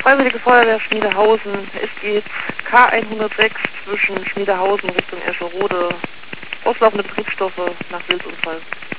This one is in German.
Freiwillige Feuerwehr Schmiedehausen. Es geht K106 zwischen Schmiedehausen Richtung Escherode. Auslaufende Betriebsstoffe nach Wildunfall.